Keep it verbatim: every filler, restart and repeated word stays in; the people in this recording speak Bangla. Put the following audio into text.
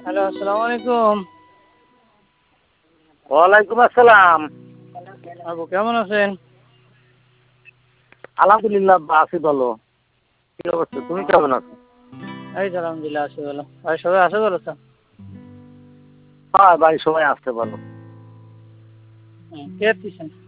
হ্যালো, আসসালামু আলাইকুম। ওয়ালাইকুম আসসালাম। আবু কেমন আছেন? আলহামদুলিল্লাহ আব্বা আছি ভালো। কি অবস্থা? তুমি কেমন আছো? এই তো আলহামদুলিল্লাহ আছি ভালো। ভাই সবাই আছে ভালো তো? হ্যাঁ বাড়ির সবাই আসতে ভালো। হুম, কে আসতেছেন?